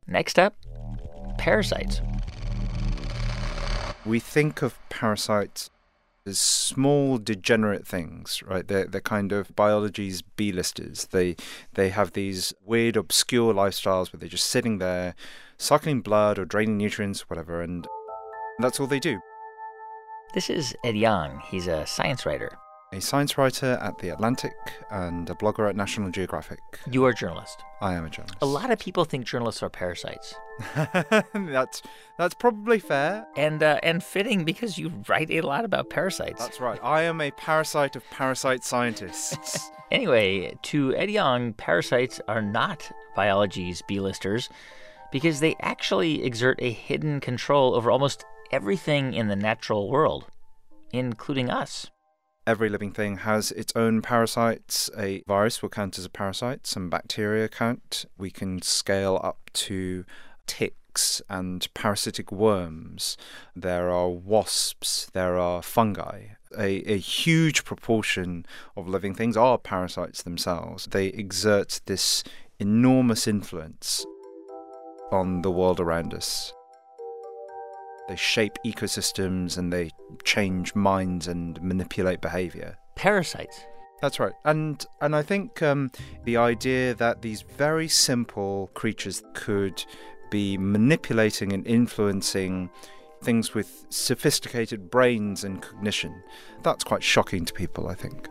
Next up, parasites. We think of parasites as small, degenerate things, right? They're kind of biology's B-listers. They have these weird, obscure lifestyles where they're just sitting there, sucking blood or draining nutrients, whatever, and that's all they do. This is Ed Yong. He's a science writer. A science writer at The Atlantic and a blogger at National Geographic. You are a journalist. I am a journalist. A lot of people think journalists are parasites. That's probably fair. And fitting because you write a lot about parasites. That's right. I am a parasite of parasite scientists. Anyway, to Ed Yong, parasites are not biology's B-listers because they actually exert a hidden control over almost everything in the natural world, including us. Every living thing has its own parasites. A virus will count as a parasite. Some bacteria count. We can scale up to ticks and parasitic worms. There are wasps. There are fungi. A huge proportion of living things are parasites themselves. They exert this enormous influence on the world around us. They shape ecosystems and they change minds and manipulate behavior. Parasites. That's right. And I think the idea that these very simple creatures could be manipulating and influencing things with sophisticated brains and cognition, that's quite shocking to people, I think.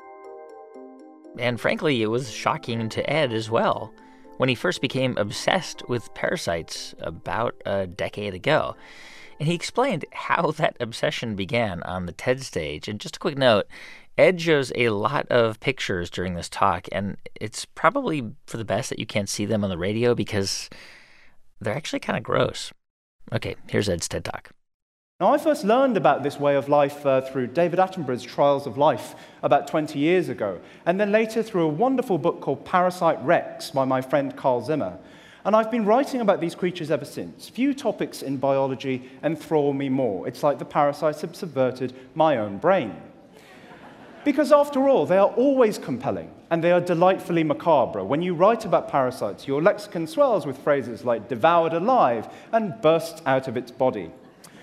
And frankly, it was shocking to Ed as well when he first became obsessed with parasites about a decade ago. And he explained how that obsession began on the TED stage. And just a quick note, Ed shows a lot of pictures during this talk, and it's probably for the best that you can't see them on the radio because they're actually kind of gross. Okay, here's Ed's TED Talk. Now, I first learned about this way of life through David Attenborough's Trials of Life about 20 years ago, and then later through a wonderful book called Parasite Rex by my friend Carl Zimmer. And I've been writing about these creatures ever since. Few topics in biology enthrall me more. It's like the parasites have subverted my own brain. Because after all, they are always compelling, and they are delightfully macabre. When you write about parasites, your lexicon swells with phrases like devoured alive and bursts out of its body.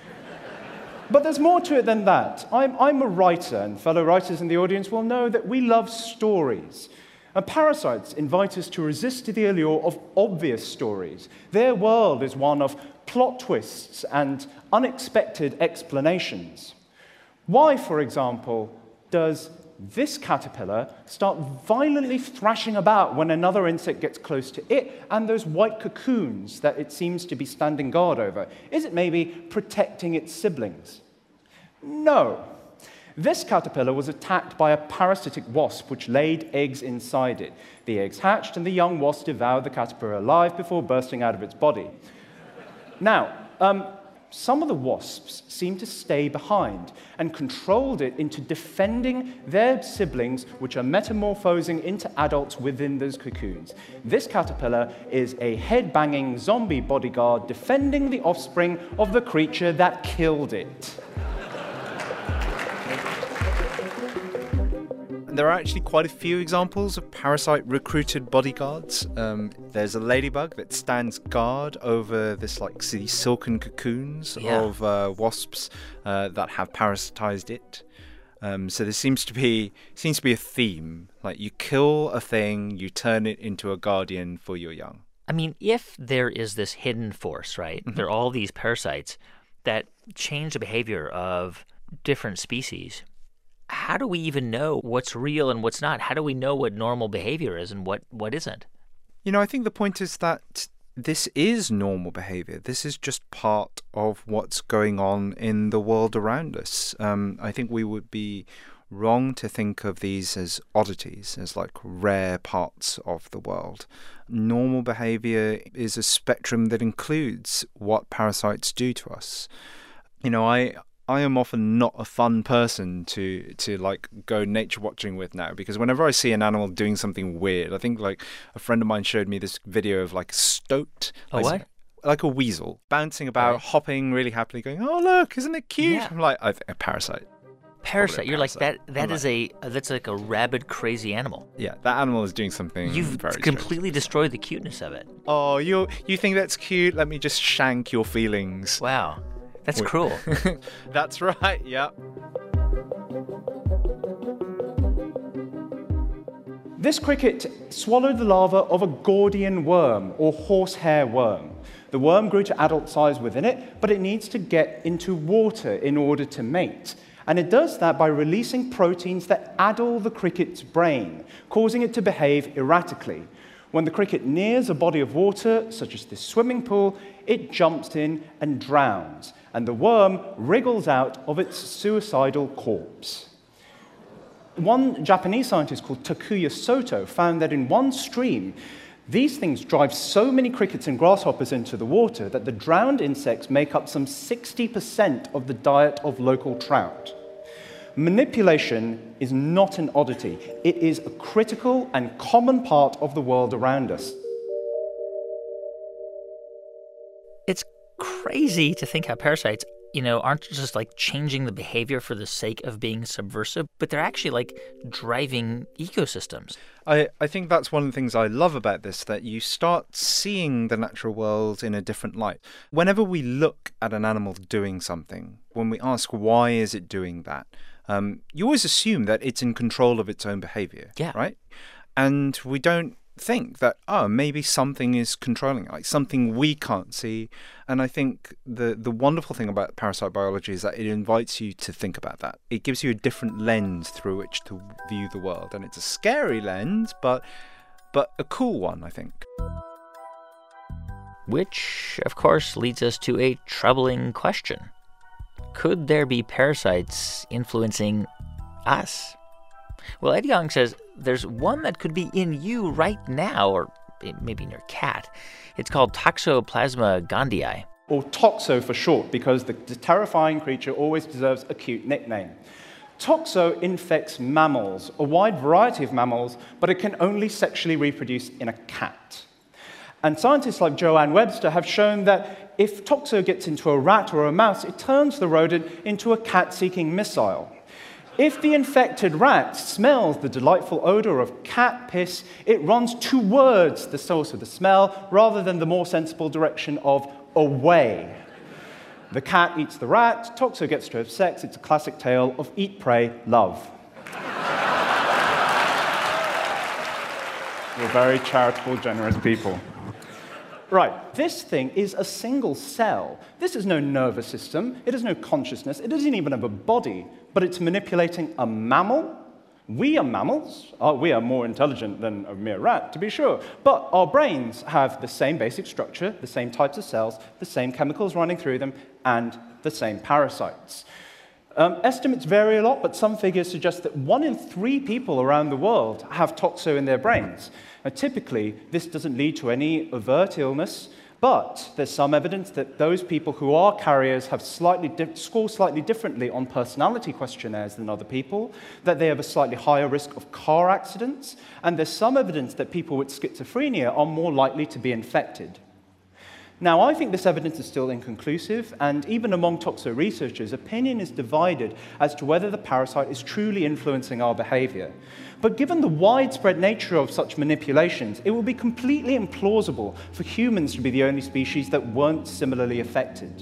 But there's more to it than that. I'm a writer, and fellow writers in the audience will know that we love stories. And parasites invite us to resist the allure of obvious stories. Their world is one of plot twists and unexpected explanations. Why, for example, does this caterpillar start violently thrashing about when another insect gets close to it and those white cocoons that it seems to be standing guard over? Is it maybe protecting its siblings? No. This caterpillar was attacked by a parasitic wasp which laid eggs inside it. The eggs hatched and the young wasp devoured the caterpillar alive before bursting out of its body. Now, some of the wasps seemed to stay behind and controlled it into defending their siblings, which are metamorphosing into adults within those cocoons. This caterpillar is a head-banging zombie bodyguard defending the offspring of the creature that killed it. There are actually quite a few examples of parasite-recruited bodyguards. There's a ladybug that stands guard over these silken cocoons of wasps that have parasitized it. So there seems to be a theme. Like, you kill a thing, you turn it into a guardian for your young. I mean, if there is this hidden force, right? Mm-hmm. There are all these parasites that change the behavior of different species. How do we even know what's real and what's not? How do we know what normal behavior is and what isn't? I think the point is that this is normal behavior. This is just part of what's going on in the world around us. I think we would be wrong to think of these as oddities, as like rare parts of the world. Normal behavior is a spectrum that includes what parasites do to us. I am often not a fun person to go nature watching with now, because whenever I see an animal doing something weird, I think a friend of mine showed me this video of a stoat. What? Like a weasel bouncing about, hopping really happily, going, "Oh look, isn't it cute?" Yeah. I'm like, a parasite. parasite. You're like parasite. that's like a rabid, crazy animal. Yeah, that animal is doing something You've very completely destroyed the cuteness of it. strange. Oh, you think that's cute? Let me just shank your feelings. Wow, that's cruel. That's right, yeah. This cricket swallowed the larva of a Gordian worm, or horsehair worm. The worm grew to adult size within it, but it needs to get into water in order to mate. And it does that by releasing proteins that addle the cricket's brain, causing it to behave erratically. When the cricket nears a body of water, such as this swimming pool, it jumps in and drowns, and the worm wriggles out of its suicidal corpse. One Japanese scientist called Takuya Soto found that in one stream, these things drive so many crickets and grasshoppers into the water that the drowned insects make up some 60% of the diet of local trout. Manipulation is not an oddity. It is a critical and common part of the world around us. It's crazy to think how parasites, aren't just like changing the behavior for the sake of being subversive, but they're actually like driving ecosystems. I think that's one of the things I love about this, that you start seeing the natural world in a different light. Whenever we look at an animal doing something, when we ask why is it doing that, you always assume that it's in control of its own behavior, yeah, right? And we don't think that, maybe something is controlling it, like something we can't see. And I think the wonderful thing about parasite biology is that it invites you to think about that. It gives you a different lens through which to view the world. And it's a scary lens, but a cool one, I think. Which, of course, leads us to a troubling question. Could there be parasites influencing us? Well, Ed Yong says there's one that could be in you right now, or maybe in your cat. It's called Toxoplasma gondii. Or Toxo for short, because the terrifying creature always deserves a cute nickname. Toxo infects mammals, a wide variety of mammals, but it can only sexually reproduce in a cat. And scientists like Joanne Webster have shown that if Toxo gets into a rat or a mouse, it turns the rodent into a cat-seeking missile. If the infected rat smells the delightful odor of cat piss, it runs towards the source of the smell rather than the more sensible direction of away. The cat eats the rat, Toxo gets to have sex. It's a classic tale of eat, pray, love. We're very charitable, generous people. Right, this thing is a single cell. This is no nervous system. It has no consciousness. It doesn't even have a body, but it's manipulating a mammal. We are mammals. We are more intelligent than a mere rat, to be sure. But our brains have the same basic structure, the same types of cells, the same chemicals running through them, and the same parasites. Estimates vary a lot, but some figures suggest that 1 in 3 people around the world have Toxo in their brains. Now, typically, this doesn't lead to any overt illness, but there's some evidence that those people who are carriers have score slightly differently on personality questionnaires than other people, that they have a slightly higher risk of car accidents, and there's some evidence that people with schizophrenia are more likely to be infected. Now, I think this evidence is still inconclusive, and even among Toxo researchers, opinion is divided as to whether the parasite is truly influencing our behavior. But given the widespread nature of such manipulations, it would be completely implausible for humans to be the only species that weren't similarly affected.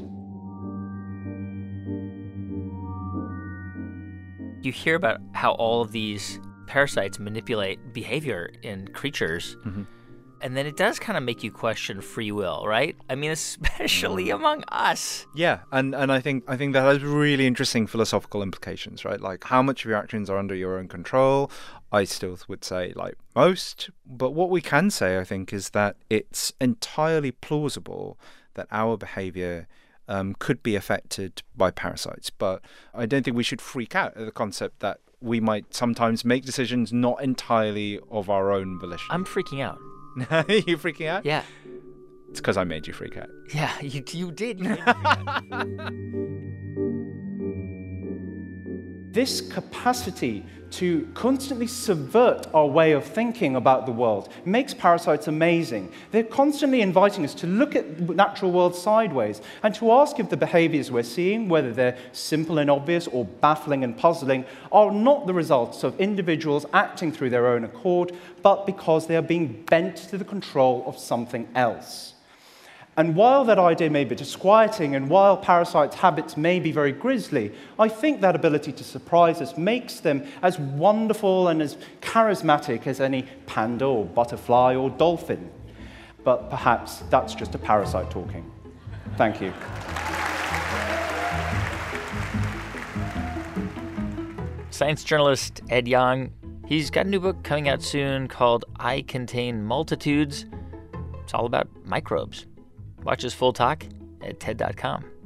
You hear about how all of these parasites manipulate behavior in creatures. Mm-hmm. And then it does kind of make you question free will, right? I mean, especially among us. Yeah, and I think that has really interesting philosophical implications, right? Like, how much of your actions are under your own control? I still would say, like, most. But what we can say, I think, is that it's entirely plausible that our behavior could be affected by parasites. But I don't think we should freak out at the concept that we might sometimes make decisions not entirely of our own volition. I'm freaking out. You freaking out? Yeah. It's because I made you freak out. Yeah, you did. You made me freak out. this capacity to constantly subvert our way of thinking about the world makes parasites amazing. They're constantly inviting us to look at the natural world sideways and to ask if the behaviors we're seeing, whether they're simple and obvious or baffling and puzzling, are not the results of individuals acting through their own accord, but because they are being bent to the control of something else. And while that idea may be disquieting, and while parasites' habits may be very grisly, I think that ability to surprise us makes them as wonderful and as charismatic as any panda or butterfly or dolphin. But perhaps that's just a parasite talking. Thank you. Science journalist Ed Yong, he's got a new book coming out soon called I Contain Multitudes. It's all about microbes. Watch his full talk at TED.com.